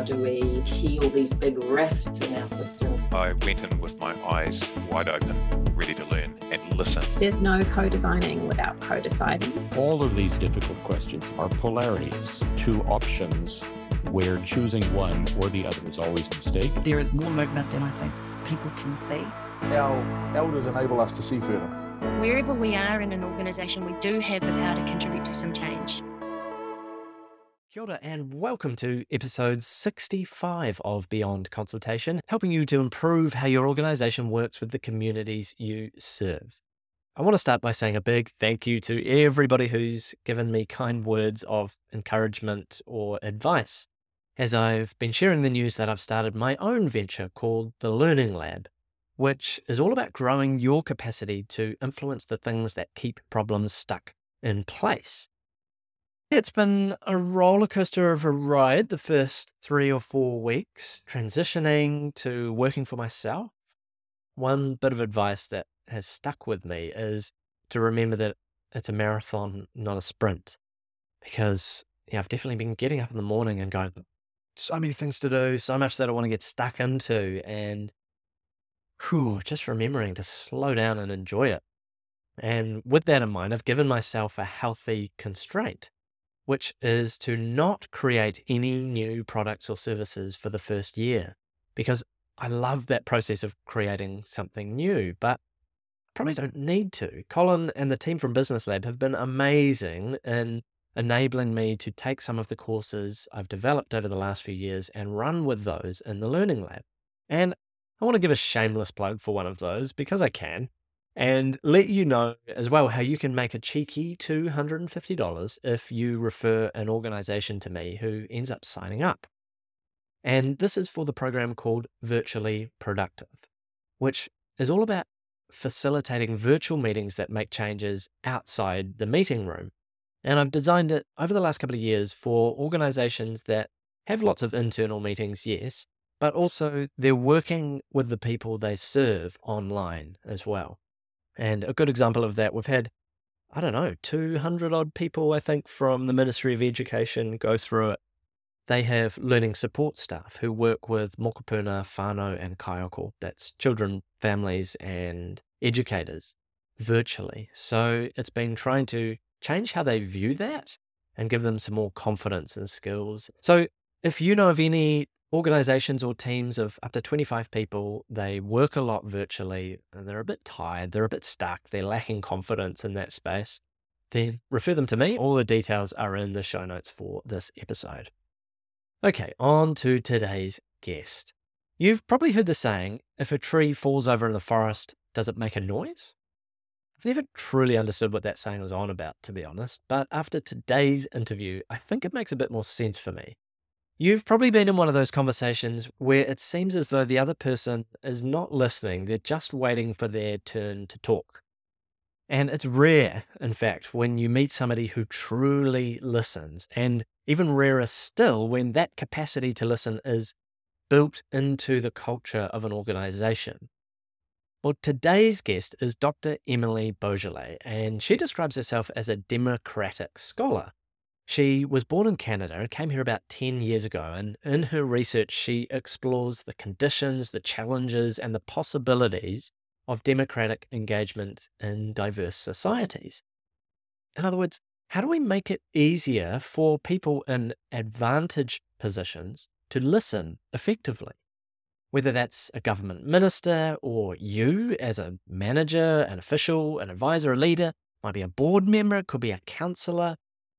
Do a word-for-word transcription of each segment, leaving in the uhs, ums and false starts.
how do we heal these big rifts in our systems? I went in with my eyes wide open, ready to learn and listen. There's no co-designing without co-deciding. All of these difficult questions are polarities, two options where choosing one or the other is always a mistake. There is more movement than I think people can see. Our elders enable us to see further. Wherever we are in an organisation, we do have the power to contribute to some change. Kia ora and welcome to episode sixty-five of Beyond Consultation, helping you to improve how your organisation works with the communities you serve. I want to start by saying a big thank you to everybody who's given me kind words of encouragement or advice, as I've been sharing the news that I've started my own venture called The Learning Lab, which is all about growing your capacity to influence the things that keep problems stuck in place. It's been a roller coaster of a ride the first three or four weeks, transitioning to working for myself. One bit of advice that has stuck with me is to remember that it's a marathon, not a sprint. Because yeah, I've definitely been getting up in the morning and going, so many things to do, so much that I want to get stuck into, and whew, just remembering to slow down and enjoy it. And with that in mind, I've given myself a healthy constraint, which is to not create any new products or services for the first year, because I love that process of creating something new, but I probably don't need to. Colin and the team from Business Lab have been amazing in enabling me to take some of the courses I've developed over the last few years and run with those in the Learning Lab. And I want to give a shameless plug for one of those because I can, and let you know as well how you can make a cheeky two hundred fifty dollars if you refer an organization to me who ends up signing up. And this is for the program called Virtually Productive, which is all about facilitating virtual meetings that make changes outside the meeting room. And I've designed it over the last couple of years for organizations that have lots of internal meetings, yes, but also they're working with the people they serve online as well. And a good example of that, we've had, I don't know, two hundred odd people, I think, from the Ministry of Education go through it. They have learning support staff who work with mokopuna, whānau and kaiako, that's children, families and educators, virtually. So it's been trying to change how they view that and give them some more confidence and skills. So if you know of any organizations or teams of up to twenty-five people, they work a lot virtually and they're a bit tired, they're a bit stuck, they're lacking confidence in that space, then refer them to me. All the details are in the show notes for this episode. Okay, on to today's guest. You've probably heard the saying, if a tree falls over in the forest, does it make a noise? I've never truly understood what that saying was on about, to be honest, but after today's interview, I think it makes a bit more sense for me. You've probably been in one of those conversations where it seems as though the other person is not listening, they're just waiting for their turn to talk. And it's rare, in fact, when you meet somebody who truly listens, and even rarer still when that capacity to listen is built into the culture of an organization. Well, today's guest is Doctor Emily Beaujolais, and she describes herself as a democratic scholar. She was born in Canada and came here about ten years ago, and in her research she explores the conditions, the challenges and the possibilities of democratic engagement in diverse societies. In other words, how do we make it easier for people in advantaged positions to listen effectively? Whether that's a government minister or you as a manager, an official, an advisor, a leader, might be a board member, it could be a counsellor.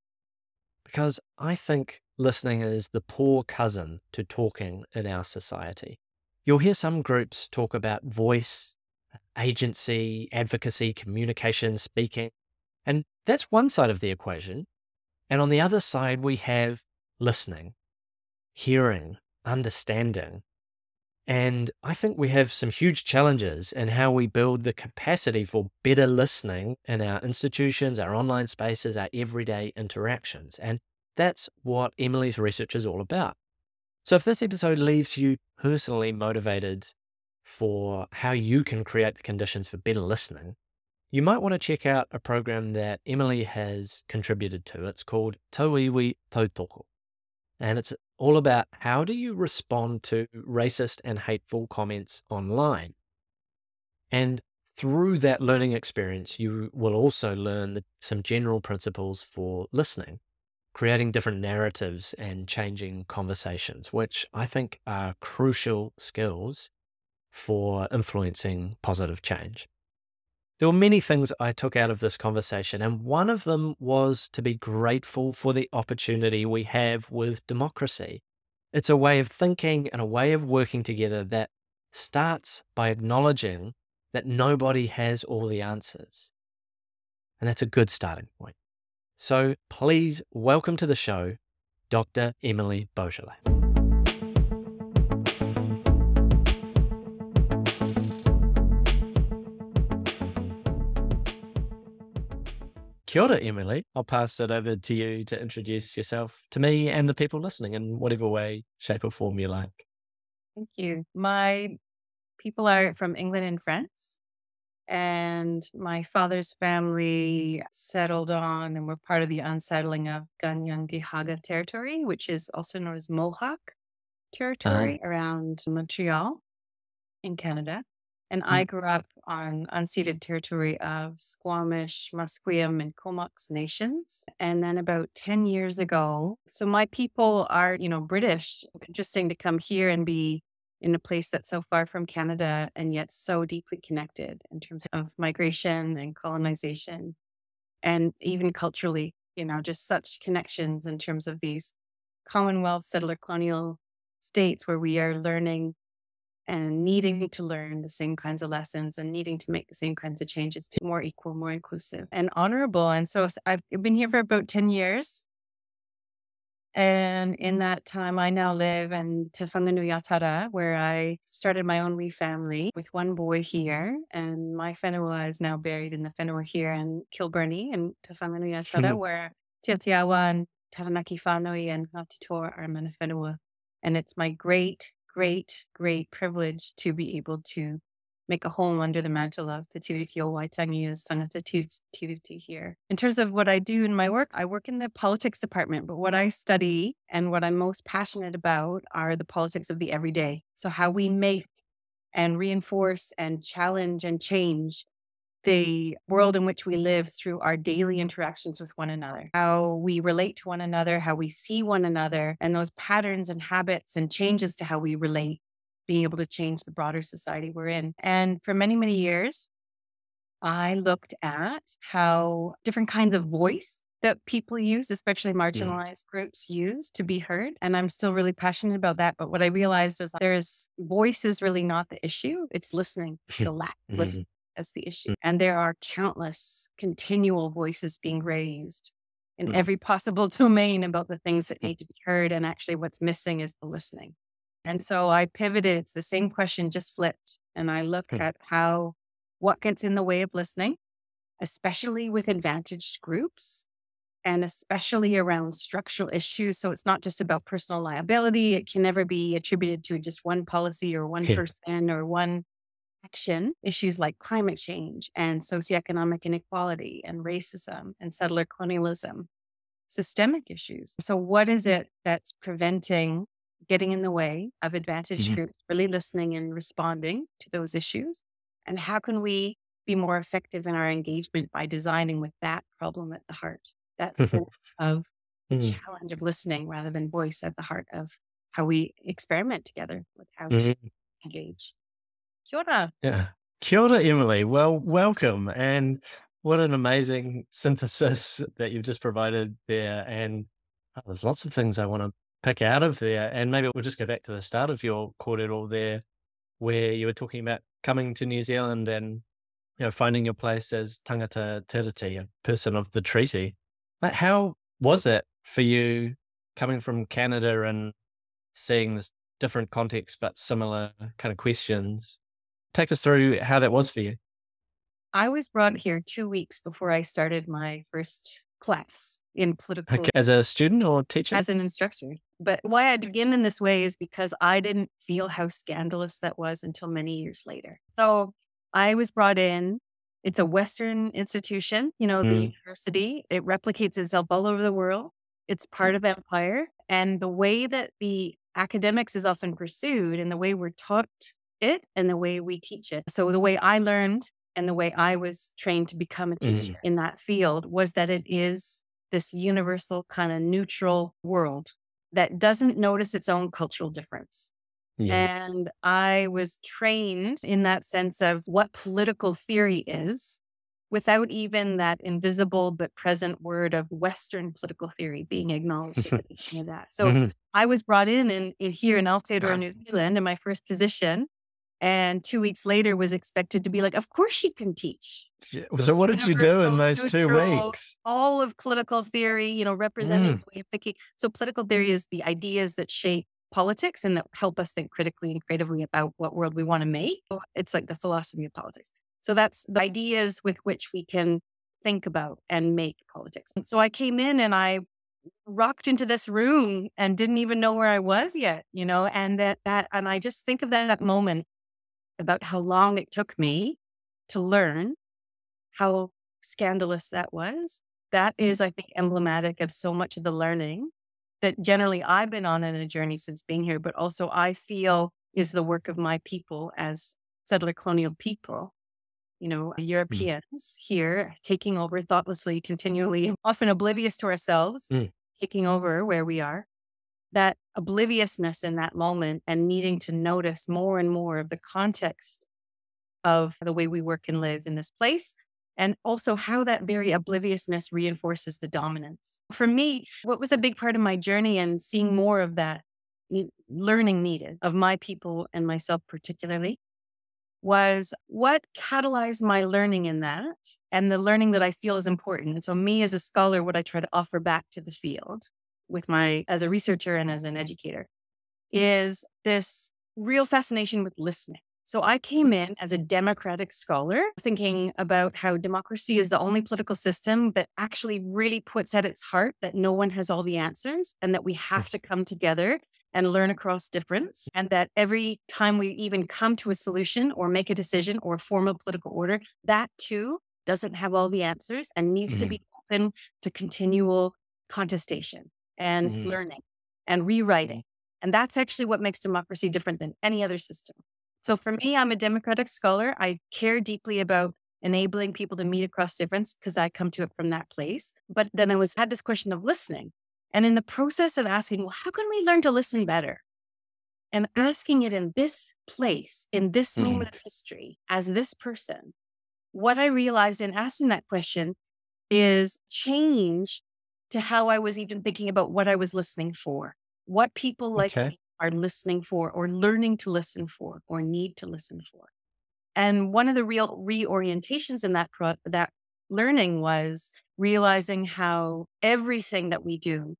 Because I think listening is the poor cousin to talking in our society. You'll hear some groups talk about voice, agency, advocacy, communication, speaking, and that's one side of the equation. And on the other side, we have listening, hearing, understanding. And I think we have some huge challenges in how we build the capacity for better listening in our institutions, our online spaces, our everyday interactions. And that's what Emily's research is all about. So if this episode leaves you personally motivated for how you can create the conditions for better listening, you might want to check out a program that Emily has contributed to. It's called Tauiwi Tautoko. And it's all about how do you respond to racist and hateful comments online. And through that learning experience, you will also learn the, some general principles for listening, creating different narratives and changing conversations, which I think are crucial skills for influencing positive change. There were many things I took out of this conversation, and one of them was to be grateful for the opportunity we have with democracy. It's a way of thinking and a way of working together that starts by acknowledging that nobody has all the answers. And that's a good starting point. So please welcome to the show, Doctor Emily Beaujolais. Kia ora, Emily. I'll pass it over to you to introduce yourself to me and the people listening in whatever way, shape or form you like. Thank you. My people are from England and France, and my father's family settled on and were part of the unsettling of Kanien'kehá:ka territory, which is also known as Mohawk territory around Montreal in Canada. And I grew up on unceded territory of Squamish, Musqueam, and Comox nations. And then about ten years ago, so my people are, you know, British. Interesting to come here and be in a place that's so far from Canada and yet so deeply connected in terms of migration and colonization and even culturally, you know, just such connections in terms of these Commonwealth settler colonial states where we are learning and needing to learn the same kinds of lessons and needing to make the same kinds of changes to be more equal, more inclusive and honorable. And so I've been here for about ten years. And in that time, I now live in Te Whanganui-a-Tara, where I started my own wee family with one boy here. And my whenua is now buried in the whenua here in Kilbirnie in Te Whanganui-a-Tara, where Te Atiawa and Taranaki Whanui and Ngāti Toa are mana whenua. And it's my great great, great privilege to be able to make a home under the mantle of Te Tiriti o Waitangi as Tangata Tiriti here. In terms of what I do in my work, I work in the politics department, but what I study and what I'm most passionate about are the politics of the everyday. So how we make and reinforce and challenge and change the world in which we live through our daily interactions with one another, how we relate to one another, how we see one another, and those patterns and habits and changes to how we relate, being able to change the broader society we're in. And for many, many years, I looked at how different kinds of voice that people use, especially marginalized groups use to be heard. And I'm still really passionate about that. But what I realized is there's voice is really not the issue. It's listening, the lack of listening. As the issue. And there are countless continual voices being raised in mm. every possible domain about the things that need to be heard. And actually what's missing is the listening. And so I pivoted. It's the same question, just flipped. And I look mm. at how, what gets in the way of listening, especially with advantaged groups and especially around structural issues. So it's not just about personal liability. It can never be attributed to just one policy or one yeah. person or one action. Issues like climate change and socioeconomic inequality and racism and settler colonialism, systemic issues. So what is it that's preventing, getting in the way of advantaged mm-hmm. groups really listening and responding to those issues? And how can we be more effective in our engagement by designing with that problem at the heart? That sense of the mm-hmm. challenge of listening rather than voice at the heart of how we experiment together with how mm-hmm. to engage. Kia ora. Yeah. Kia ora, Emily. Well, welcome. And what an amazing synthesis that you've just provided there. And oh, there's lots of things I want to pick out of there. And maybe we'll just go back to the start of your kōrero there, where you were talking about coming to New Zealand and, you know, finding your place as tangata tiriti, a person of the treaty. But how was that for you coming from Canada and seeing this different context, but similar kind of questions? Take us through how that was for you. I was brought here two weeks before I started my first class in political. Okay. As a student or teacher? As an instructor. But why I begin in this way is because I didn't feel how scandalous that was until many years later. So I was brought in. It's a Western institution, you know, mm. the university. It replicates itself all over the world. It's part of empire. And the way that the academics is often pursued and the way we're taught it and the way we teach it. So the way I learned and the way I was trained to become a teacher Mm. in that field was that it is this universal kind of neutral world that doesn't notice its own cultural difference. Yeah. And I was trained in that sense of what political theory is without even that invisible but present word of Western political theory being acknowledged in any of that. So Mhm. I was brought in, in, in here in Aotearoa, New Zealand, in my first position. And two weeks later was expected to be like, of course she can teach. Yeah. So what did you do in Universal, those two neutral, weeks? all of political theory, you know, representing Mm. the way of thinking. So political theory is the ideas that shape politics and that help us think critically and creatively about what world we want to make. It's like the philosophy of politics. So that's the ideas with which we can think about and make politics. And so I came in and I rocked into this room and didn't even know where I was yet, you know, and that, that, and I just think of that, that moment about how long it took me to learn, how scandalous that was. That is, I think, emblematic of so much of the learning that generally I've been on in a journey since being here, but also I feel is the work of my people as settler colonial people, you know, Europeans here taking over thoughtlessly, continually, often oblivious to ourselves, Mm. taking over where we are. That obliviousness in that moment and needing to notice more and more of the context of the way we work and live in this place. And also how that very obliviousness reinforces the dominance. For me, what was a big part of my journey and seeing more of that ne- learning needed of my people and myself particularly was what catalyzed my learning in that and the learning that I feel is important. And so me as a scholar, what I try to offer back to the field with my, as a researcher and as an educator, is this real fascination with listening. So I came in as a democratic scholar, thinking about how democracy is the only political system that actually really puts at its heart that no one has all the answers and that we have to come together and learn across difference. And that every time we even come to a solution or make a decision or form a political order, that too doesn't have all the answers and needs to Mhm. be open to continual contestation and Mhm. learning and rewriting. And that's actually what makes democracy different than any other system. So for me, I'm a democratic scholar. I care deeply about enabling people to meet across difference because I come to it from that place. But then I was had this question of listening. And in the process of asking, well, how can we learn to listen better? And asking it in this place, in this Mhm. moment of history, as this person, what I realized in asking that question is change to how I was even thinking about what I was listening for, what people like Okay. me are listening for or learning to listen for or need to listen for. And one of the real reorientations in that pro- that learning was realizing how everything that we do,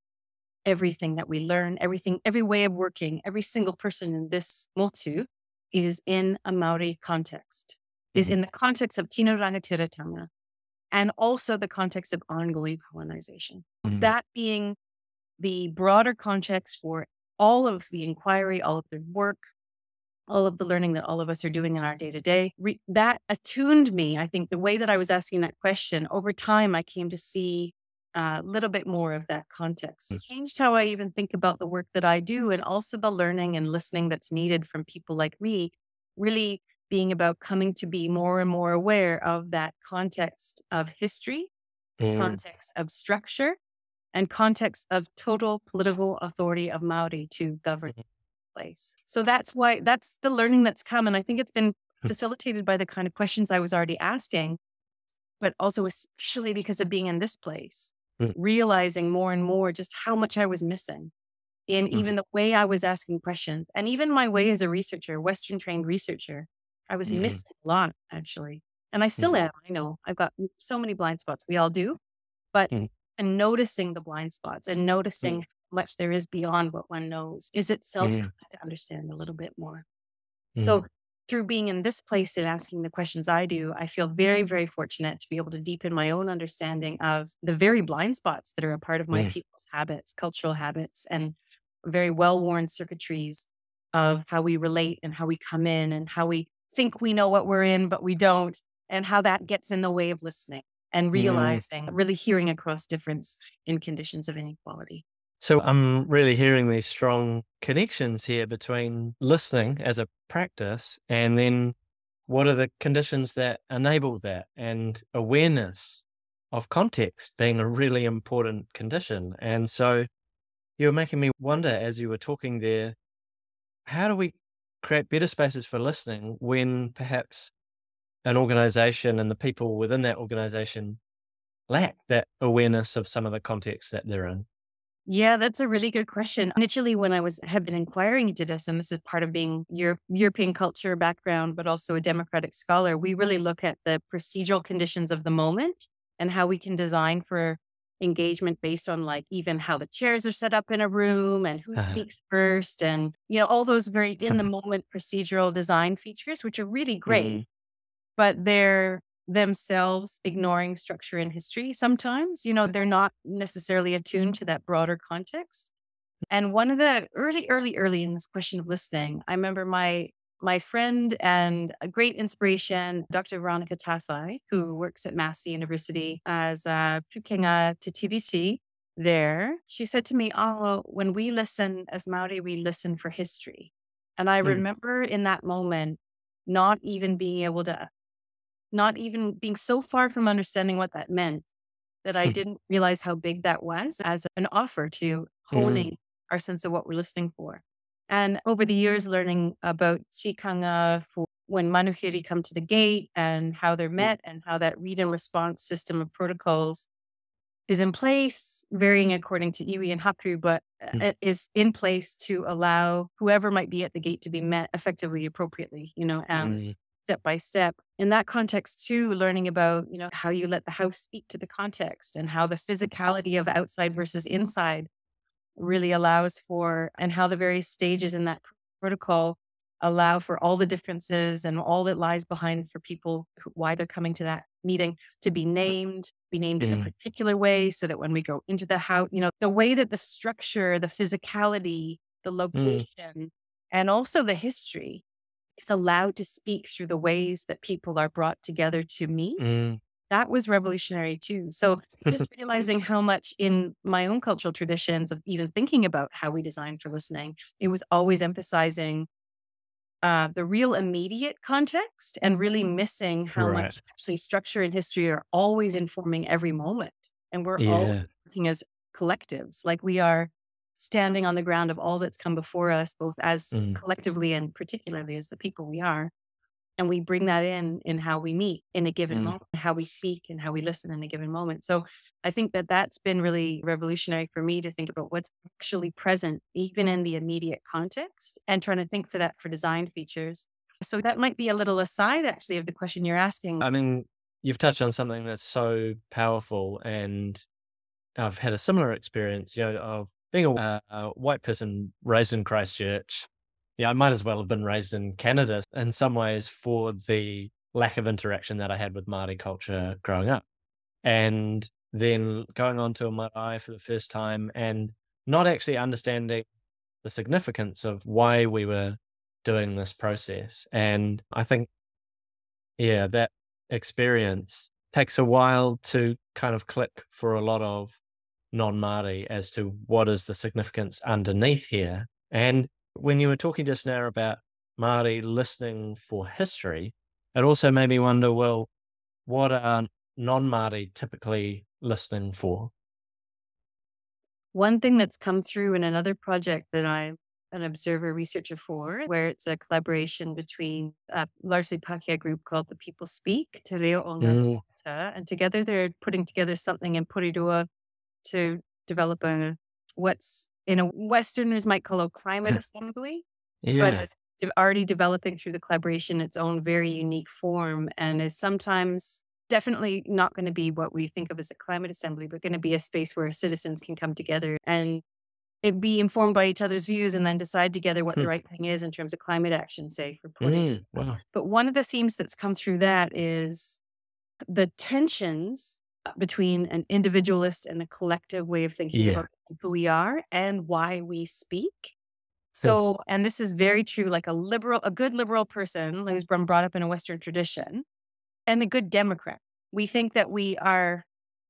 everything that we learn, everything, every way of working, every single person in this motu is in a Maori context, is Mhm. in the context of Tino Rangatiratanga, and also the context of ongoing colonization. Mhm. That being the broader context for all of the inquiry, all of the work, all of the learning that all of us are doing in our day to day. That attuned me. I think the way that I was asking that question over time, I came to see a little bit more of that context. Mm. Changed how I even think about the work that I do and also the learning and listening that's needed from people like me, really being about coming to be more and more aware of that context of history, Mm. context of structure, and context of total political authority of Maori to govern Mhm. the place. So that's why that's the learning that's come. And I think it's been Mm. facilitated by the kind of questions I was already asking, but also especially because of being in this place, Mm. realizing more and more just how much I was missing in Mm. even the way I was asking questions and even my way as a researcher, Western trained researcher. I was Mhm. missing a lot actually. And I still Mhm. am. I know I've got so many blind spots. We all do. But Mhm. and noticing the blind spots and noticing how much there is beyond what one knows is itself Mhm. trying to understand a little bit more. Mhm. So through being in this place and asking the questions I do, I feel very, very fortunate to be able to deepen my own understanding of the very blind spots that are a part of my Mm. people's habits, cultural habits, and very well-worn circuitries of how we relate and how we come in and how we think we know what we're in, but we don't, and how that gets in the way of listening. and Mm. realizing, really hearing across difference in conditions of inequality. So I'm really hearing these strong connections here between listening as a practice and then what are the conditions that enable that, and awareness of context being a really important condition. And so you're making me wonder as you were talking there, how do we create better spaces for listening when perhaps an organization and the people within that organization lack that awareness of some of the context that they're in? Yeah, that's a really good question. Initially, when I was have been inquiring into this, and this is part of being your European culture background, but also a democratic scholar, we really look at the procedural conditions of the moment and how we can design for engagement based on like even how the chairs are set up in a room and who Uh-huh. speaks first, and you know all those very in the moment procedural design features, which are really great, Mhm. but they're themselves ignoring structure and history sometimes. You know, they're not necessarily attuned to that broader context. And one of the early, early, early in this question of listening, I remember my my friend and a great inspiration, Doctor Veronica Tathai, who works at Massey University as a Pukenga Te Tiriti there. She said to me, oh, when we listen as Maori, we listen for history. And I Mm. remember in that moment, not even being able to not even being so far from understanding what that meant that I didn't realize how big that was as an offer to honing our sense of what we're listening for. And over the years, learning about tikanga for when manuhiri come to the gate and how they're met and how that read and response system of protocols is in place, varying according to iwi and hapu, but Mm. it is in place to allow whoever might be at the gate to be met effectively, appropriately, you know, and Mm. step by step. In that context, too, learning about, you know, how you let the house speak to the context and how the physicality of outside versus inside really allows for, and how the various stages in that protocol allow for all the differences and all that lies behind for people, who, why they're coming to that meeting, to be named, be named in a Mm. particular way so that when we go into the house, you know, the way that the structure, the physicality, the Mm. location, and also the history is allowed to speak through the ways that people are brought together to meet. Mm. That was revolutionary too. So just realizing how much in my own cultural traditions of even thinking about how we design for listening, it was always emphasizing uh, the real immediate context and really missing how Right. much actually structure and history are always informing every moment. And we're all Yeah. working as collectives, like we are standing on the ground of all that's come before us, both as Mm. collectively and particularly as the people we are. And we bring that in in how we meet in a given Mm. moment, how we speak and how we listen in a given moment. So I think that that's been really revolutionary for me to think about what's actually present, even in the immediate context, and trying to think for that for design features. So that might be a little aside, actually, of the question you're asking. I mean, you've touched on something that's so powerful, and I've had a similar experience, you know, of being a, uh, a white person raised in Christchurch. Yeah, I might as well have been raised in Canada in some ways for the lack of interaction that I had with Māori culture growing up. And then going on to a marae for the first time and not actually understanding the significance of why we were doing this process. And I think, yeah, that experience takes a while to kind of click for a lot of non-Māori as to what is the significance underneath here. And when you were talking just now about Māori listening for history, it also made me wonder, well, what are non-Māori typically listening for? One thing that's come through in another project that I'm an observer researcher for, where it's a collaboration between a largely Pākehā group called The People Speak, Te Reo o Ngā Mm. Tāngata, and together they're putting together something in Porirua to develop a, what's in a Westerners might call a climate assembly, but Yeah. it's de- already developing through the collaboration its own very unique form, and is sometimes definitely not going to be what we think of as a climate assembly, but going to be a space where citizens can come together and it be informed by each other's views and then decide together what Hmm. the right thing is in terms of climate action, say, for Puerto Rico. Mm. Wow. But one of the themes that's come through that is the tensions between an individualist and a collective way of thinking Yeah. about who we are and why we speak. So, and this is very true, like a liberal, a good liberal person who's been brought up in a Western tradition and a good Democrat, we think that we are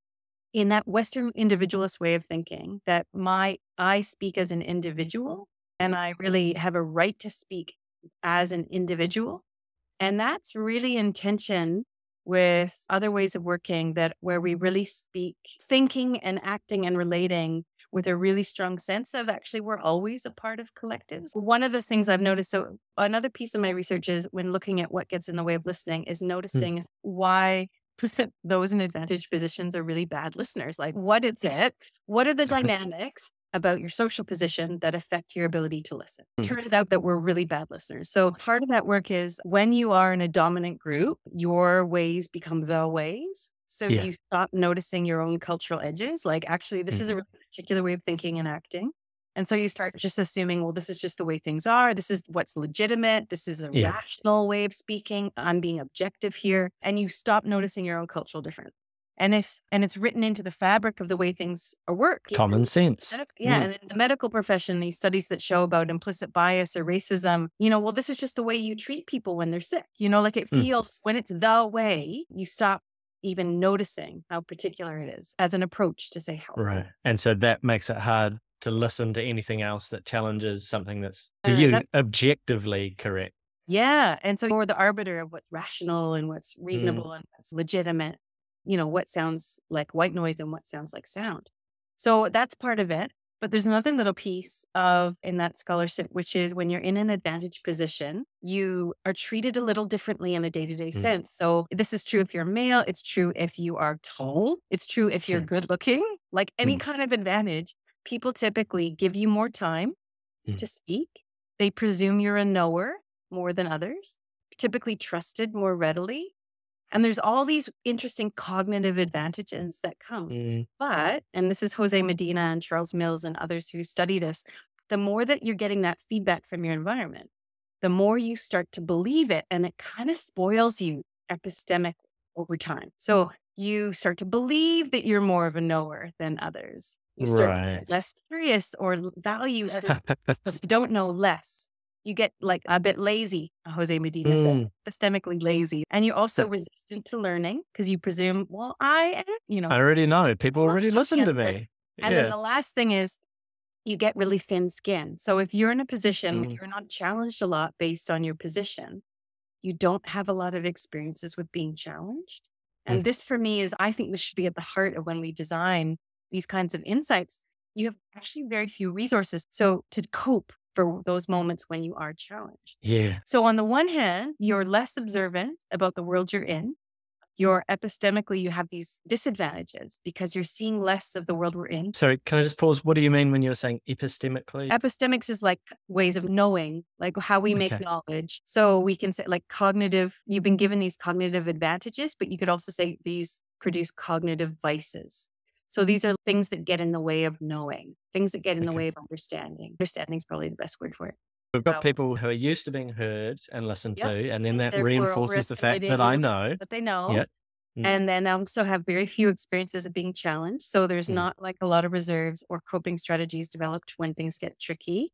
in that Western individualist way of thinking that my, I speak as an individual and I really have a right to speak as an individual. And that's really in tension with other ways of working that where we really speak thinking and acting and relating with a really strong sense of actually we're always a part of collectives. One of the things I've noticed, so another piece of my research is when looking at what gets in the way of listening is noticing mm. why those in advantaged positions are really bad listeners. Like what is it? What are the dynamics about your social position that affect your ability to listen? Mm. Turns out that we're really bad listeners. So part of that work is when you are in a dominant group, your ways become the ways. So yeah. you stop noticing your own cultural edges. Like, actually, this mm. is a really particular way of thinking and acting. And so you start just assuming, well, this is just the way things are. This is what's legitimate. This is a yeah. rational way of speaking. I'm being objective here. And you stop noticing your own cultural difference. And if and it's written into the fabric of the way things are work. Common know, sense. Yeah. Mm. And in the medical profession, these studies that show about implicit bias or racism, you know, well, this is just the way you treat people when they're sick. You know, like it feels mm. when it's the way, you stop even noticing how particular it is as an approach to say how. Right. And so that makes it hard to listen to anything else that challenges something that's to Uh, you that- objectively correct. Yeah. And so you're the arbiter of what's rational and what's Mm. reasonable and what's legitimate, you know, what sounds like white noise and what sounds like sound. So that's part of it. But there's another little piece of in that scholarship, which is when you're in an advantaged position, you are treated a little differently in a day-to-day Mm. sense. So this is true if you're male. It's true if you are tall. It's true if you're Sure. good looking, like any Mm. kind of advantage. People typically give you more time Mm. to speak. They presume you're a knower more than others, typically trusted more readily. And there's all these interesting cognitive advantages that come. Mm. But, and this is Jose Medina and Charles Mills and others who study this, the more that you're getting that feedback from your environment, the more you start to believe it. And it kind of spoils you epistemic over time. So you start to believe that you're more of a knower than others. You start to Right. get less curious or value others because you don't know less. You get like a bit lazy, Jose Medina said, Mm. epistemically lazy. And you're also resistant to learning because you presume, well, I am, you know. I already know. People Well, already that's listen to together. me. And yeah. then the last thing is you get really thin skin. So if you're in a position where Mm. you're not challenged a lot based on your position, you don't have a lot of experiences with being challenged. And Mm. this for me is, I think this should be at the heart of when we design these kinds of insights. You have actually very few resources. So to cope for those moments when you are challenged. Yeah. So on the one hand, you're less observant about the world you're in. You're epistemically, you have these disadvantages because you're seeing less of the world we're in. Sorry, can I just pause? What do you mean when you're saying epistemically? Epistemics is like ways of knowing, like how we make Okay. knowledge. So we can say like cognitive, you've been given these cognitive advantages, but you could also say these produce cognitive vices. So these are things that get in the way of knowing, things that get in the Okay. way of understanding. Understanding is probably the best word for it. We've got So- people who are used to being heard and listened Yep. to, and then that Therefore reinforces the fact that I overestimating know. But they know. Yeah. Mm. And then also have very few experiences of being challenged. So there's Mm. not like a lot of reserves or coping strategies developed when things get tricky.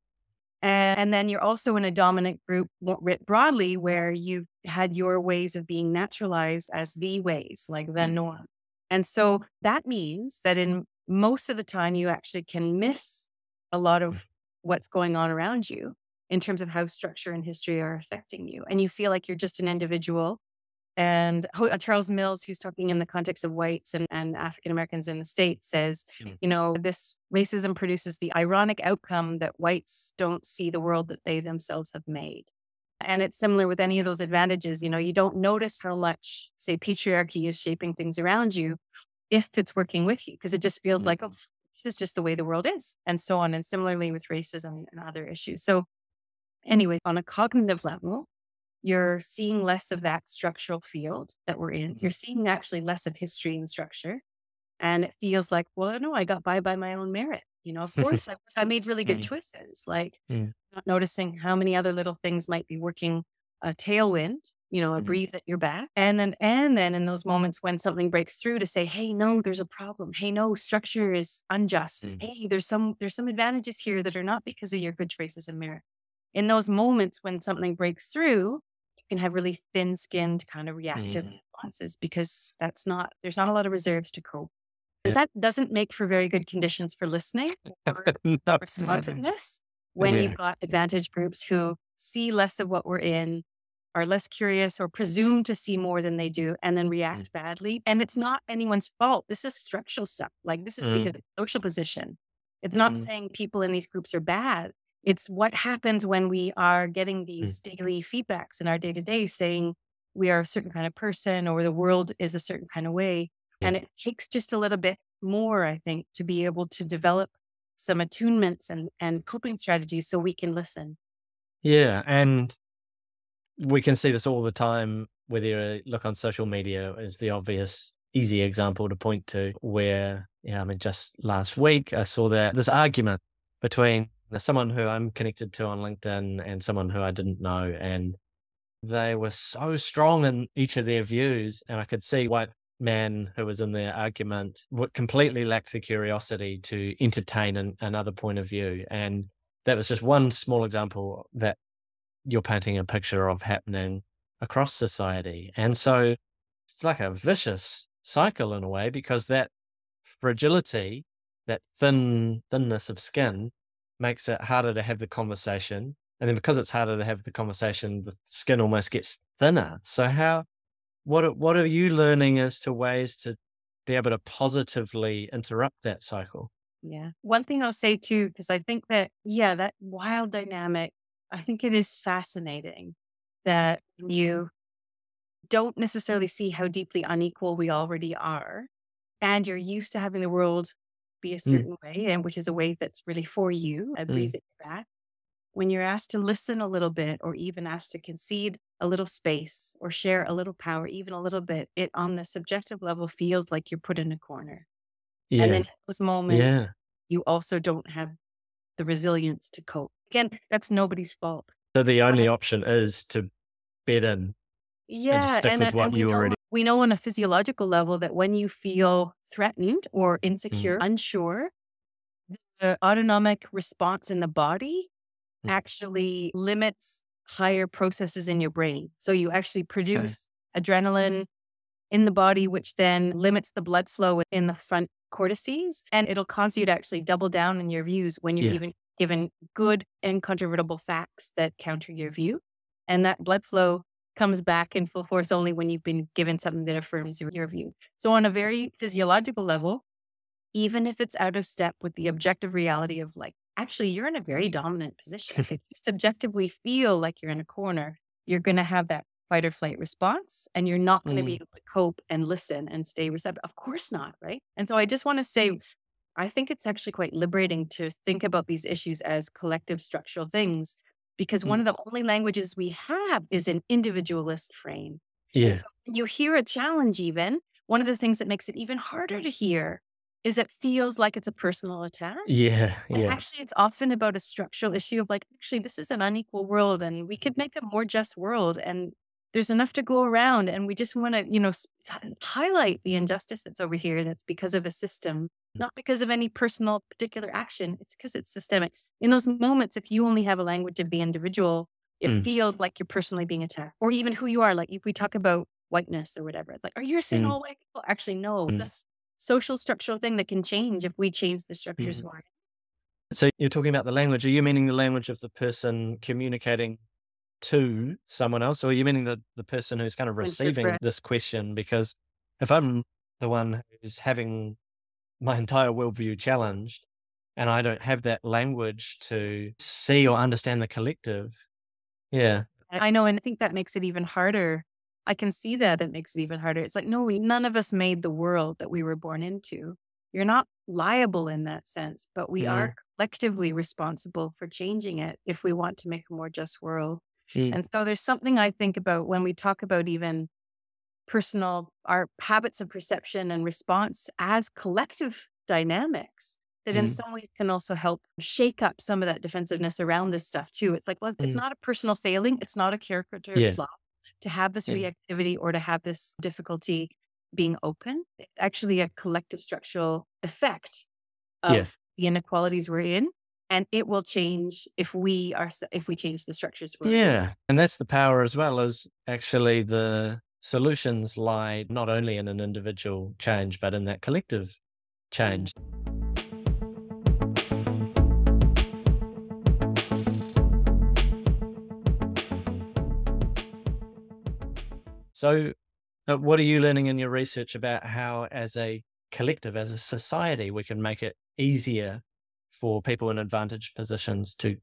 And, and then you're also in a dominant group more writ broadly where you've had your ways of being naturalized as the ways, like the norm. And so that means that in most of the time you actually can miss a lot of what's going on around you in terms of how structure and history are affecting you. And you feel like you're just an individual. And Ho- uh, Charles Mills, who's talking in the context of whites and, and African Americans in the States, says, Mm. you know, this racism produces the ironic outcome that whites don't see the world that they themselves have made. And it's similar with any of those advantages. You know, you don't notice how much, say, patriarchy is shaping things around you if it's working with you, because it just feels Mm. like, oh, this is just the way the world is, and so on. And similarly with racism and other issues. So anyway, on a cognitive level, you're seeing less of that structural field that we're in. You're seeing actually less of history and structure. And it feels like, well, no, I got by by my own merit. You know, of course, I, I made really good Mm. choices. Like Mm. not noticing how many other little things might be working a tailwind, you know, a Mm. breeze at your back. And then, and then in those moments when something breaks through to say, hey, no, there's a problem. Hey, no, structure is unjust. Mm. Hey, there's some, there's some advantages here that are not because of your good choices and merit. In those moments when something breaks through, can have really thin-skinned kind of reactive Mm. responses because that's not, there's not a lot of reserves to cope. Yeah. That doesn't make for very good conditions for listening or No. responsiveness when Yeah. you've got advantage groups who see less of what we're in, are less curious or presume to see more than they do and then react badly. And it's not anyone's fault. This is structural stuff. Like this is Mm. because of social position. It's not Mm. saying people in these groups are bad. It's what happens when we are getting these daily feedbacks in our day to day saying we are a certain kind of person or the world is a certain kind of way. Yeah. And it takes just a little bit more, I think, to be able to develop some attunements and, and coping strategies so we can listen. Yeah. And we can see this all the time, whether you look on social media is the obvious, easy example to point to where, yeah, I mean, just last week I saw that this argument between someone who I'm connected to on LinkedIn and someone who I didn't know. And they were so strong in each of their views. And I could see white man who was in their argument would completely lack the curiosity to entertain an, another point of view. And that was just one small example that you're painting a picture of happening across society. And so it's like a vicious cycle in a way, because that fragility, that thin thinness of skin makes it harder to have the conversation. And then because it's harder to have the conversation, the skin almost gets thinner. So how, what, are- what are you learning as to ways to be able to positively interrupt that cycle? Yeah. One thing I'll say too, because I think that, yeah, that wild dynamic, I think it is fascinating that you don't necessarily see how deeply unequal we already are. And you're used to having the world be a certain way, and which is a way that's really for you, a breeze at your back. When you're asked to listen a little bit, or even asked to concede a little space or share a little power, even a little bit, it on the subjective level feels like you're put in a corner. Yeah. And then in those moments, Yeah. you also don't have the resilience to cope. Again, that's nobody's fault. So the only option is to bed in. Yeah, stick and, with and what we you know, already- we know on a physiological level that when you feel threatened or insecure, unsure, the autonomic response in the body Mm. actually limits higher processes in your brain. So you actually produce adrenaline in the body, which then limits the blood flow in the front cortices, and it'll cause you to actually double down in your views when you're Yeah. even given good, incontrovertible facts that counter your view. And that blood flow comes back in full force only when you've been given something that affirms your, your view. So on a very physiological level, even if it's out of step with the objective reality of like, actually, you're in a very dominant position. If you subjectively feel like you're in a corner, you're going to have that fight or flight response, and you're not going to be able to cope and listen and stay receptive. Of course not, right? And so I just want to say, I think it's actually quite liberating to think about these issues as collective structural things, because one of the only languages we have is an individualist frame. And Yeah. so when you hear a challenge, even one of the things that makes it even harder to hear is it feels like it's a personal attack. Yeah. And Yeah. actually, it's often about a structural issue of like, actually, this is an unequal world and we could make a more just world. And there's enough to go around. And we just want to, you know, s- highlight the injustice that's over here that's because of a system, not because of any personal particular action. It's because it's systemic. In those moments, if you only have a language of the individual, it Mm. feels like you're personally being attacked, or even who you are. Like if we talk about whiteness or whatever, it's like, are you saying Mm. all white people? Actually, no. Mm. This social structural thing that can change if we change the structures Mm. more. So you're talking about the language. Are you meaning the language of the person communicating to someone else, or are you meaning the, the person who's kind of receiving Interpret. this question? Because if I'm the one who's having my entire worldview challenged and I don't have that language to see or understand the collective, yeah. I know, and I think that makes it even harder. I can see that it makes it even harder. It's like, no, we, none of us made the world that we were born into. You're not liable in that sense, but we Mm. are collectively responsible for changing it if we want to make a more just world. Mm. And so there's something I think about when we talk about even personal, our habits of perception and response as collective dynamics that in Mm. some ways can also help shake up some of that defensiveness around this stuff too. It's like, well, it's Mm. not a personal failing. It's not a character Yeah. flaw to have this Yeah. reactivity or to have this difficulty being open. It's actually a collective structural effect of Yeah. the inequalities we're in. and it will change if we are if we change the structures. we're in. Yeah. And that's the power as well, as actually the solutions lie not only in an individual change, but in that collective change. So, uh, what are you learning in your research about how, as a collective, as a society, we can make it easier for people in advantaged positions to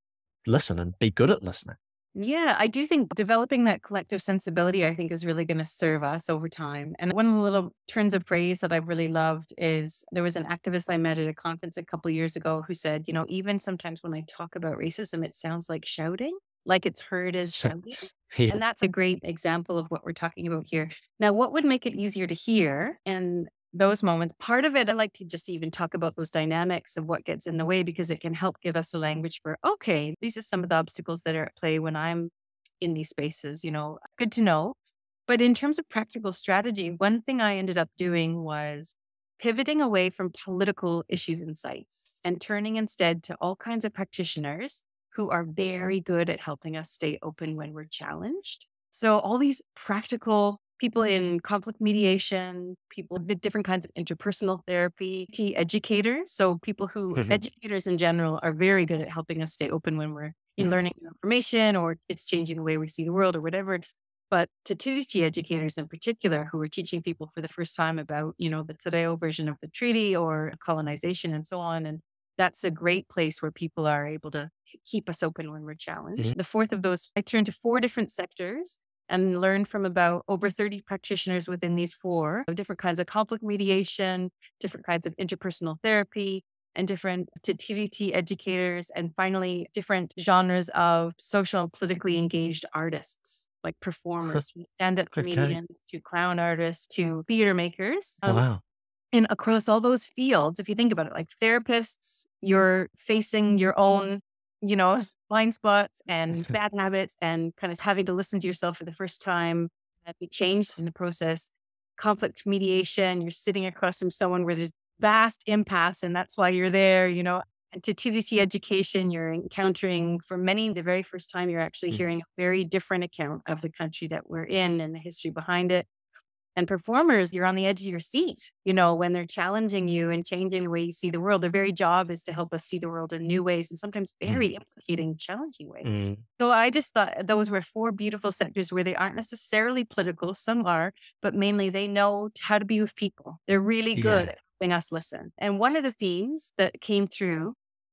listen and be good at listening? Yeah, I do think developing that collective sensibility, I think, is really going to serve us over time. And one of the little turns of phrase that I really loved is there was an activist I met at a conference a couple years ago who said, you know, even sometimes when I talk about racism, it sounds like shouting, like it's heard as shouting. Yeah. And that's a great example of what we're talking about here. Now, what would make it easier to hear? And those moments, part of it, I like to just even talk about those dynamics of what gets in the way, because it can help give us a language for, okay, these are some of the obstacles that are at play when I'm in these spaces, you know, good to know. But in terms of practical strategy, one thing I ended up doing was pivoting away from political issues and sites and turning instead to all kinds of practitioners who are very good at helping us stay open when we're challenged. So all these practical people in conflict mediation, people with different kinds of interpersonal therapy, T educators. So people who, Mhm. educators in general, are very good at helping us stay open when we're learning new information or it's changing the way we see the world or whatever. But to T T educators in particular, who are teaching people for the first time about, you know, the Te Reo version of the treaty or colonization and so on. And that's a great place where people are able to keep us open when we're challenged. Mhm. The fourth of those, I turned to four different sectors and learned from about over thirty practitioners within these four, of different kinds of conflict mediation, different kinds of interpersonal therapy, and different to T D T educators, and finally different genres of social and politically engaged artists, like performers, from stand-up Okay. comedians to clown artists to theater makers. Um, Wow. and across all those fields, if you think about it, like therapists, you're facing your own, you know, blind spots and bad habits and kind of having to listen to yourself for the first time and be changed in the process. Conflict mediation, you're sitting across from someone where there's vast impasse and that's why you're there, you know. And to T D T education, you're encountering, for many, the very first time, you're actually Mm. hearing a very different account of the country that we're in and the history behind it. And performers, you're on the edge of your seat, you know, when they're challenging you and changing the way you see the world. Their very job is to help us see the world in new ways and sometimes very implicating, challenging ways. Mm. So I just thought those were four beautiful sectors where they aren't necessarily political. Some are, but mainly they know how to be with people. They're really good Yeah. at helping us listen. And one of the themes that came through,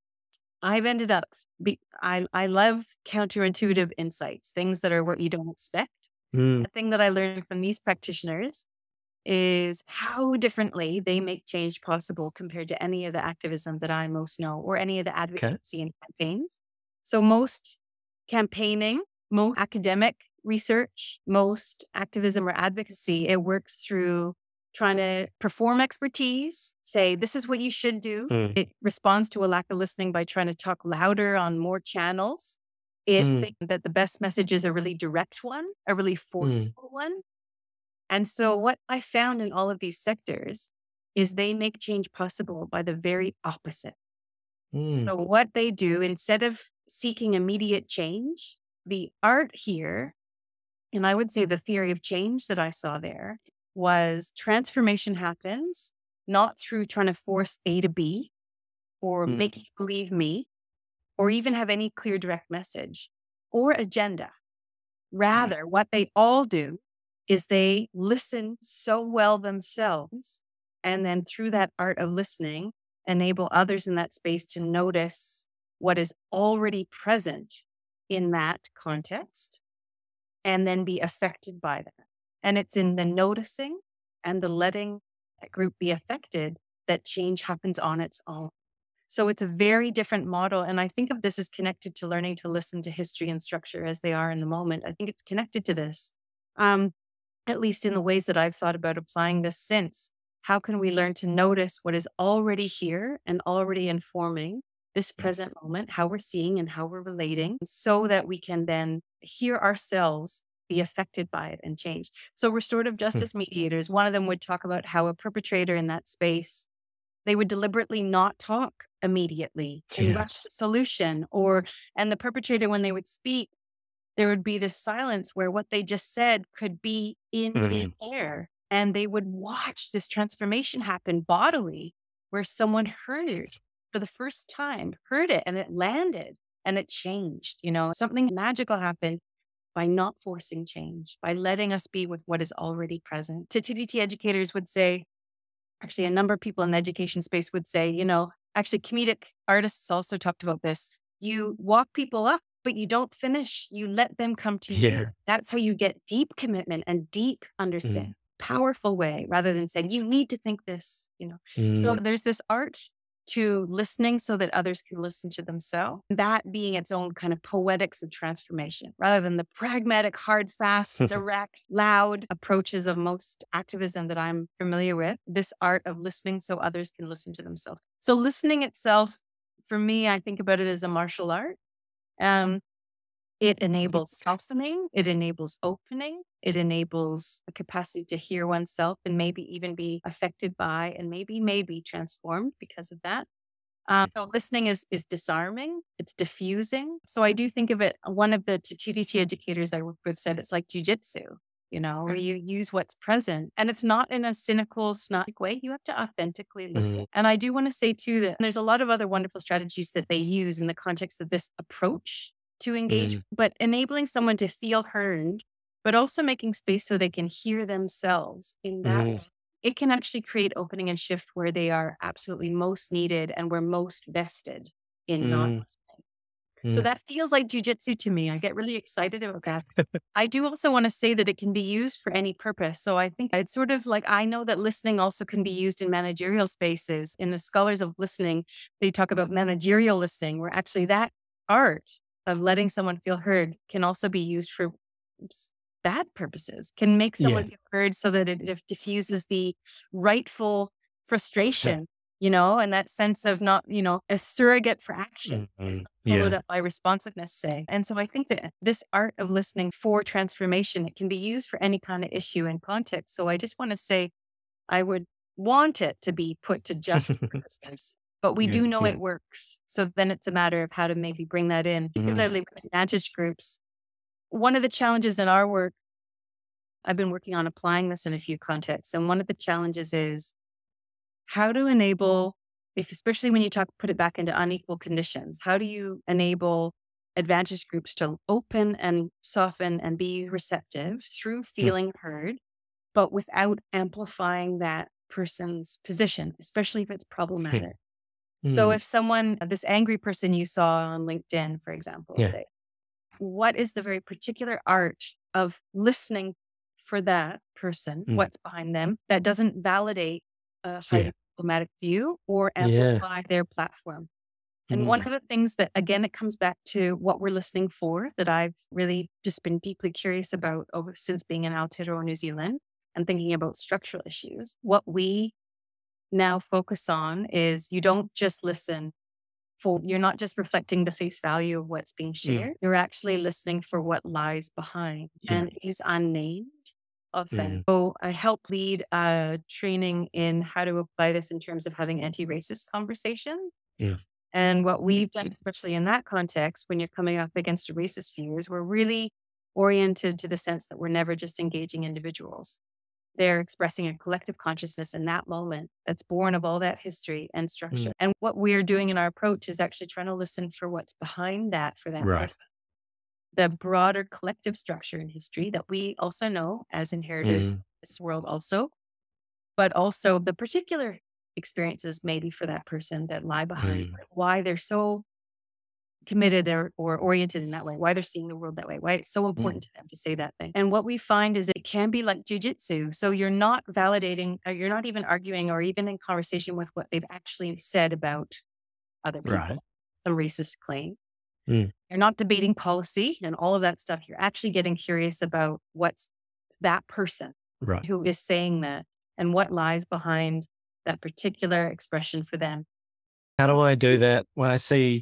I've ended up, be, I, I love counterintuitive insights, things that are what you don't expect. Mm. The thing that I learned from these practitioners is how differently they make change possible compared to any of the activism that I most know or any of the advocacy and campaigns. So most campaigning, most academic research, most activism or advocacy, it works through trying to perform expertise, say, this is what you should do. Mm. It responds to a lack of listening by trying to talk louder on more channels. It Mm. thinks that the best message is a really direct one, a really forceful one. And so what I found in all of these sectors is they make change possible by the very opposite. Mm. So what they do, instead of seeking immediate change, the art here, and I would say the theory of change that I saw there, was transformation happens not through trying to force A to B or Mm. make you believe me or even have any clear direct message or agenda. Rather, what they all do is they listen so well themselves, and then through that art of listening, enable others in that space to notice what is already present in that context and then be affected by that. And it's in the noticing and the letting that group be affected that change happens on its own. So it's a very different model. And I think of this as connected to learning to listen to history and structure as they are in the moment. I think it's connected to this, um, at least in the ways that I've thought about applying this since. How can we learn to notice what is already here and already informing this present moment, how we're seeing and how we're relating, so that we can then hear ourselves be affected by it and change. So restorative justice mediators, one of them would talk about how a perpetrator in that space They would deliberately not talk immediately and Yes. rush the solution, or, and the perpetrator, when they would speak, there would be this silence where what they just said could be in the air. And they would watch this transformation happen bodily, where someone heard for the first time, heard it, and it landed and it changed. You know, something magical happened by not forcing change, by letting us be with what is already present. To T D T educators would say, actually, a number of people in the education space would say, you know, actually, comedic artists also talked about this. You walk people up, but you don't finish. You let them come to Yeah. you. That's how you get deep commitment and deep understanding. Powerful way, rather than saying, you need to think this, you know. Mm. So there's this art to listening so that others can listen to themselves. That being its own kind of poetics of transformation, rather than the pragmatic, hard, fast, direct, loud approaches of most activism that I'm familiar with. This art of listening so others can listen to themselves. So listening itself, for me, I think about it as a martial art. Um, it enables softening, it enables opening, it enables the capacity to hear oneself and maybe even be affected by and maybe, maybe transformed because of that. Um, so listening is is disarming, it's diffusing. So I do think of it, one of the T D T educators I work with said it's like jujitsu, you know, where you use what's present. And it's not in a cynical, snotty way. You have to authentically listen. Mhm. And I do want to say too that there's a lot of other wonderful strategies that they use in the context of this approach to engage, Mm. but enabling someone to feel heard, but also making space so they can hear themselves in that Mm. way. It can actually create opening and shift where they are absolutely most needed and we're most vested in not Mm. listening. So Mm. that feels like jujitsu to me. I get really excited about that. I do also want to say that it can be used for any purpose. So I think it's sort of like, I know that listening also can be used in managerial spaces. In the Scholars of Listening, they talk about managerial listening, where actually that art of letting someone feel heard can also be used for s- bad purposes, can make someone Yeah. feel heard so that it dif- diffuses the rightful frustration, you know, and that sense of not, you know, a surrogate for action. It's Mhm. not followed Yeah. up by responsiveness, say. And so I think that this art of listening for transformation, it can be used for any kind of issue and context. So I just want to say, I would want it to be put to just purposes, but we Yeah, do know yeah. it works. So then it's a matter of how to maybe bring that in, particularly with advantage groups. One of the challenges in our work, I've been working on applying this in a few contexts. And one of the challenges is how to enable, if especially when you talk, put it back into unequal conditions, how do you enable advantage groups to open and soften and be receptive through feeling heard, but without amplifying that person's position, especially if it's problematic. So Mm. if someone, this angry person you saw on LinkedIn, for example, Yeah. say, what is the very particular art of listening for that person, Mm. what's behind them, that doesn't validate a highly Yeah. problematic view or Yeah. amplify their platform? And Mm. one of the things that, again, it comes back to what we're listening for, that I've really just been deeply curious about over since being in Aotearoa, New Zealand, and thinking about structural issues. What we now focus on is you don't just listen for, you're not just reflecting the face value of what's being shared. You're actually listening for what lies behind Yeah. and is unnamed often. Mm. So I help lead a training in how to apply this in terms of having anti-racist conversations. Yeah. And what we've done, especially in that context, when you're coming up against a racist view, is we're really oriented to the sense that we're never just engaging individuals. They're expressing a collective consciousness in that moment that's born of all that history and structure. Mm. And what we're doing in our approach is actually trying to listen for what's behind that for that Right. person. The broader collective structure in history that we also know as inheritors Mm. of this world also, but also the particular experiences maybe for that person that lie behind Mm. why they're so committed or, or oriented in that way, why they're seeing the world that way, why it's so important to them to say that thing. And what we find is it can be like jujitsu. So you're not validating, or you're not even arguing or even in conversation with what they've actually said about other people, Right. some racist claim. Mm. You're not debating policy and all of that stuff. You're actually getting curious about what's that person Right. who is saying that and what lies behind that particular expression for them. How do I do that when I see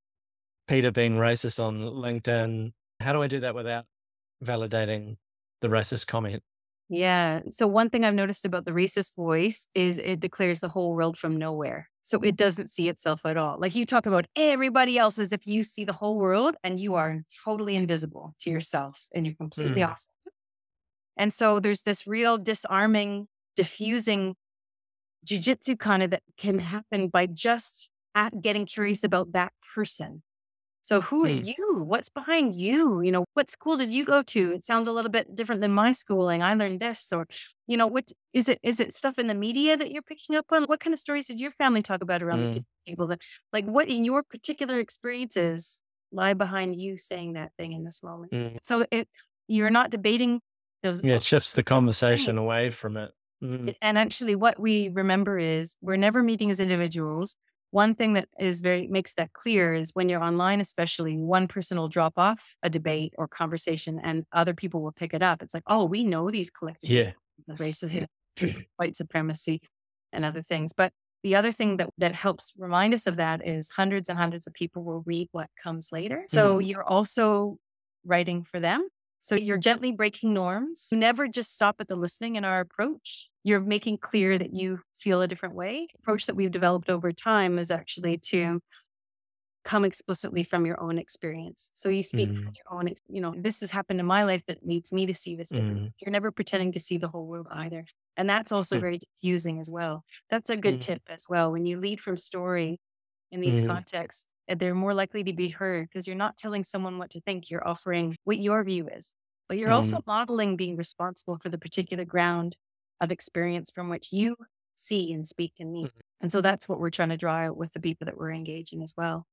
Peter being racist on LinkedIn? How do I do that without validating the racist comment? Yeah. So one thing I've noticed about the racist voice is it declares the whole world from nowhere. So it doesn't see itself at all. Like you talk about everybody else as if you see the whole world and you are totally invisible to yourself and you're completely Mm. off. And so there's this real disarming, diffusing jujitsu kind of that can happen by just at getting curious about that person. So who are Mm. you? What's behind you? You know, what school did you go to? It sounds a little bit different than my schooling. I learned this, or, you know, what is it? Is it stuff in the media that you're picking up on? What kind of stories did your family talk about around the Mm. kitchen table? That, like, what in your particular experiences lie behind you saying that thing in this moment? Mm. So it, you're not debating those. Yeah, it shifts the conversation away from it. Mm. And actually, what we remember is we're never meeting as individuals. One thing that is very makes that clear is when you're online, especially, one person will drop off a debate or conversation and other people will pick it up. It's like, oh, we know these collective Yeah. of racism, white supremacy, and other things. But the other thing that, that helps remind us of that is hundreds and hundreds of people will read what comes later. So you're also writing for them. So you're gently breaking norms. You never just stop at the listening in our approach. You're making clear that you feel a different way. The approach that we've developed over time is actually to come explicitly from your own experience. So you speak Mm. from your own, ex- you know, this has happened in my life that leads me to see this different. Mm. You're never pretending to see the whole world either. And that's also Mm. very diffusing as well. That's a good Mm. tip as well. When you lead from story in these Mm. contexts, uh, they're more likely to be heard because you're not telling someone what to think. You're offering what your view is, but you're also Mm. modeling being responsible for the particular ground of experience from which you see and speak and meet. Mhm. And so that's what we're trying to draw out with the people that we're engaging as well.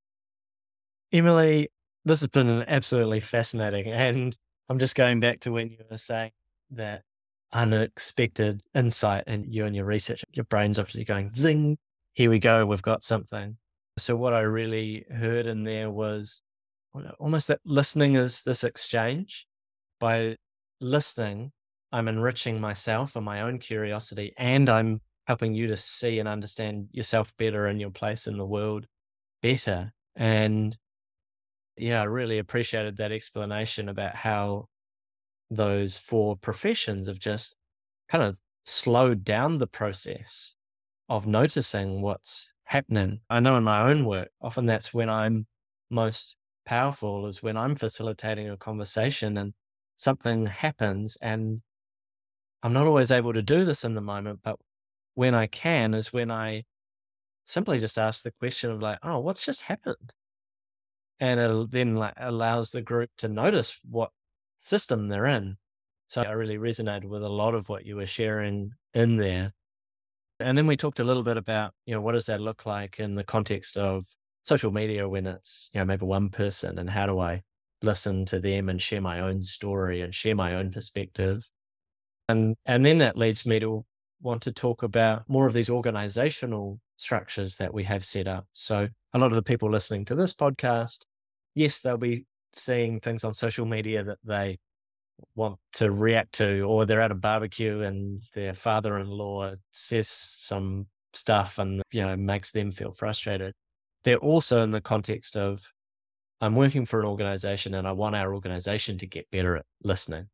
Emily, this has been absolutely fascinating. And I'm just going back to when you were saying that unexpected insight in you and your research. Your brain's obviously going, zing, here we go, we've got something. So what I really heard in there was almost that listening is this exchange. By listening, I'm enriching myself and my own curiosity, and I'm helping you to see and understand yourself better and your place in the world better. And yeah, I really appreciated that explanation about how those four professions have just kind of slowed down the process of noticing what's happening. I know in my own work, often that's when I'm most powerful, is when I'm facilitating a conversation and something happens, and I'm not always able to do this in the moment, but when I can is when I simply just ask the question of like, oh, what's just happened? And it then like allows the group to notice what system they're in. So I really resonated with a lot of what you were sharing in there. And then we talked a little bit about, you know, what does that look like in the context of social media when it's, you know, maybe one person, and how do I listen to them and share my own story and share my own perspective. And and then that leads me to want to talk about more of these organizational structures that we have set up. So a lot of the people listening to this podcast, yes, they'll be seeing things on social media that they want to react to, or they're at a barbecue and their father-in-law says some stuff and, you know, makes them feel frustrated. They're also in the context of, I'm working for an organization and I want our organization to get better at listening.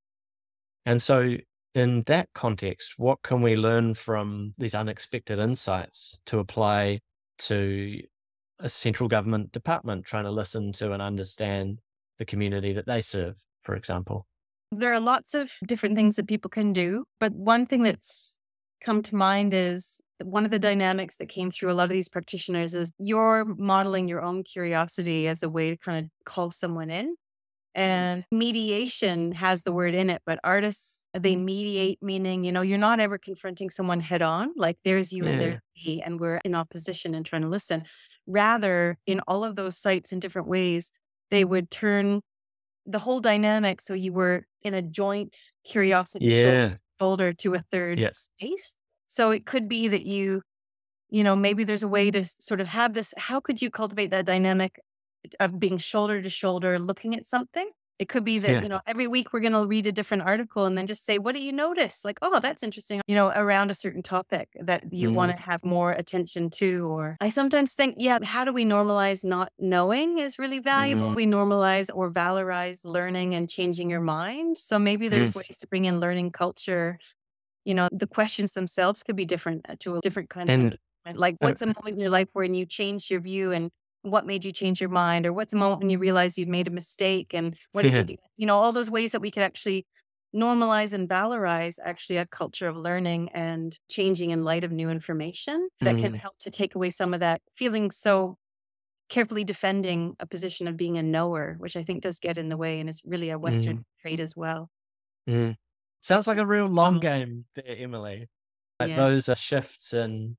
And so in that context, what can we learn from these unexpected insights to apply to a central government department trying to listen to and understand the community that they serve, for example? There are lots of different things that people can do, but one thing that's come to mind is that one of the dynamics that came through a lot of these practitioners is you're modeling your own curiosity as a way to kind of call someone in. And mediation has the word in it, but artists, they mediate, meaning, you know, you're not ever confronting someone head on, like there's you and Yeah. there's me, and we're in opposition and trying to listen. Rather, in all of those sites in different ways, they would turn the whole dynamic so you were in a joint curiosity shoulder Yeah. to shoulder to a third Yes. space. So it could be that you, you know, maybe there's a way to s- sort of have this, how could you cultivate that dynamic of being shoulder to shoulder, looking at something It could be that, Yeah. you know, every week we're going to read a different article and then just say, what do you notice? Like, oh, that's interesting, you know, around a certain topic that you want Mm. to have more attention to. Or I sometimes think, yeah, how do we normalize not knowing is really valuable. Mm. We normalize or valorize learning and changing your mind. So maybe there's Mm. ways to bring in learning culture. You know, the questions themselves could be different uh, to a different kind of And engagement. Like, uh, what's a moment in your life when you changed your view and what made you change your mind? Or what's a moment when you realized you'd made a mistake and what did yeah. you do? You know, all those ways that we could actually normalize and valorize actually a culture of learning and changing in light of new information that can Mm. help to take away some of that feeling so carefully defending a position of being a knower, which I think does get in the way and is really a Western Mm. trait as well. Mm. Sounds like a real long game there, Emily. Like Yeah. those are shifts in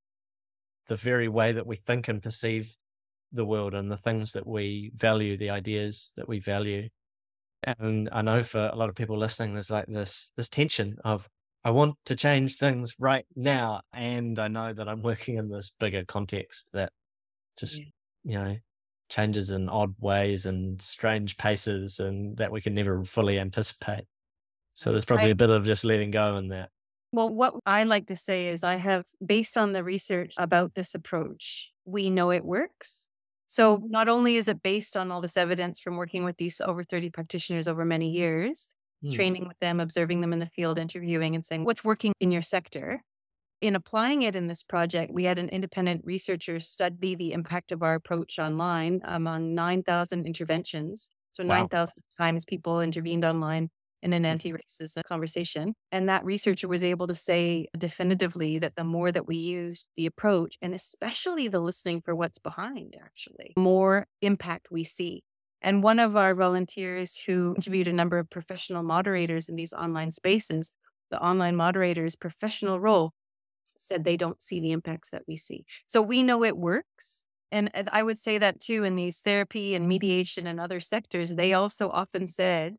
the very way that we think and perceive the world and the things that we value, the ideas that we value. And I know for a lot of people listening, there's like this this tension of I want to change things right now, and I know that I'm working in this bigger context that just Yeah. you know changes in odd ways and strange paces, and that we can never fully anticipate. So there's probably Right. a bit of just letting go in that. Well, what I like to say is I have, based on the research about this approach, we know it works. So not only is it based on all this evidence from working with these over thirty practitioners over many years, Mm. training with them, observing them in the field, interviewing and saying what's working in your sector. In applying it in this project, we had an independent researcher study the impact of our approach online among nine thousand interventions. So Wow. nine thousand times people intervened online in an anti-racist conversation. And that researcher was able to say definitively that the more that we used the approach, and especially the listening for what's behind, actually, more impact we see. And one of our volunteers who interviewed a number of professional moderators in these online spaces, the online moderator's professional role said they don't see the impacts that we see. So we know it works. And and I would say that too in these therapy and mediation and other sectors, they also often said,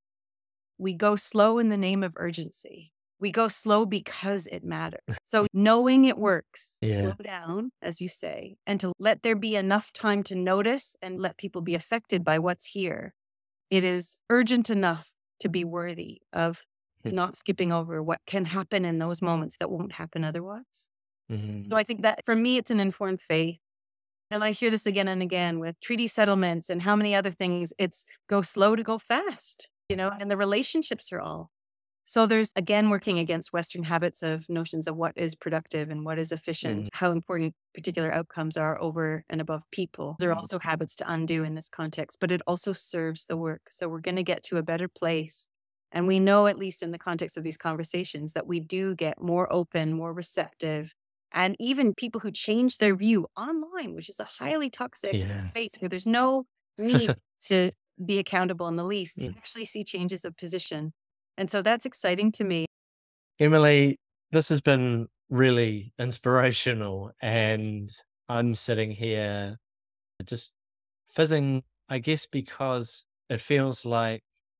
we go slow in the name of urgency. We go slow because it matters. So knowing it works, Yeah. slow down, as you say, and to let there be enough time to notice and let people be affected by what's here. It is urgent enough to be worthy of Hmm. not skipping over what can happen in those moments that won't happen otherwise. Mhm. So I think that for me, it's an informed faith. And I hear this again and again with treaty settlements and how many other things. It's go slow to go fast, you know, and the relationships are all. So there's, again, working against Western habits of notions of what is productive and what is efficient, how important particular outcomes are over and above people. There are also habits to undo in this context, but it also serves the work. So we're going to get to a better place. And we know, at least in the context of these conversations, that we do get more open, more receptive, and even people who change their view online, which is a highly toxic Yeah. space where there's no need to be accountable in the least. You Mm. actually see changes of position. And so that's exciting to me. Emily, this has been really inspirational, and I'm sitting here just fizzing, I guess, because it feels like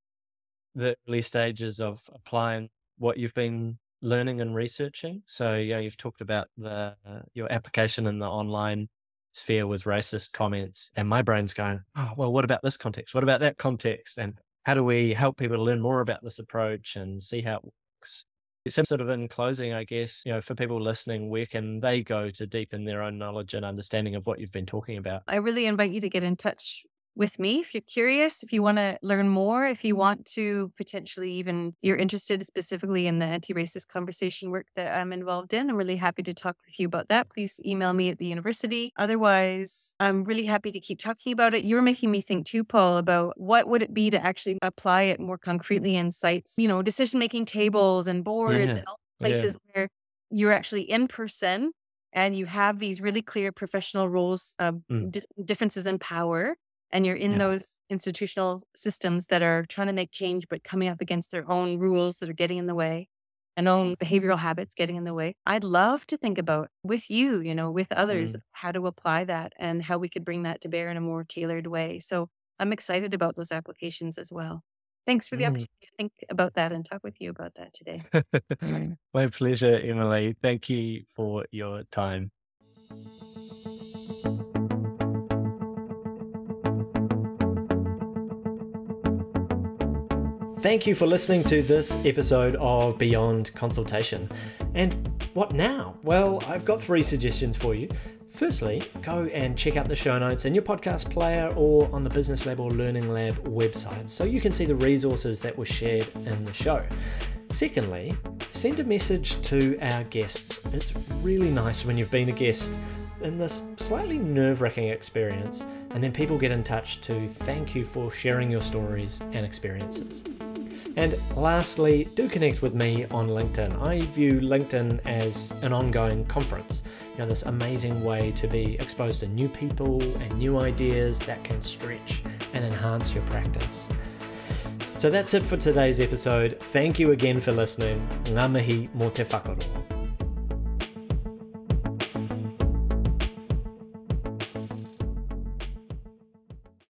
the early stages of applying what you've been learning and researching. So, yeah, you've talked about the uh, your application in the online sphere with racist comments, and my brain's going, oh, well, what about this context? What about that context? And how do we help people to learn more about this approach and see how it works? So sort of in closing, I guess, you know, for people listening, where can they go to deepen their own knowledge and understanding of what you've been talking about? I really invite you to get in touch with me if you're curious, if you want to learn more, if you want to potentially even, you're interested specifically in the anti-racist conversation work that I'm involved in. I'm really happy to talk with you about that. Please email me at the university. Otherwise, I'm really happy to keep talking about it. You're making me think too, Paul, about what would it be to actually apply it more concretely in sites, you know, decision-making tables and boards Yeah. and all places where you're actually in person and you have these really clear professional roles, uh, Mm. di- differences in power. And you're in Yeah. those institutional systems that are trying to make change, but coming up against their own rules that are getting in the way and own behavioral habits getting in the way. I'd love to think about with you, you know, with others, Mm. how to apply that and how we could bring that to bear in a more tailored way. So I'm excited about those applications as well. Thanks for the Mm. opportunity to think about that and talk with you about that today. My pleasure, Emily. Thank you for your time. thank you for listening to this episode of Beyond Consultation. And what now? Well, I've got three suggestions for you. Firstly, go and check out the show notes in your podcast player or on the Business Lab or Learning Lab website so you can see the resources that were shared in the show. Secondly, send a message to our guests. It's really nice when you've been a guest in this slightly nerve-wracking experience and then people get in touch to thank you for sharing your stories and experiences. And lastly, do connect with me on LinkedIn. I view LinkedIn as an ongoing conference. You know, this amazing way to be exposed to new people and new ideas that can stretch and enhance your practice. So that's it for today's episode. Thank you again for listening. Ngā mihi mō te whakarongo.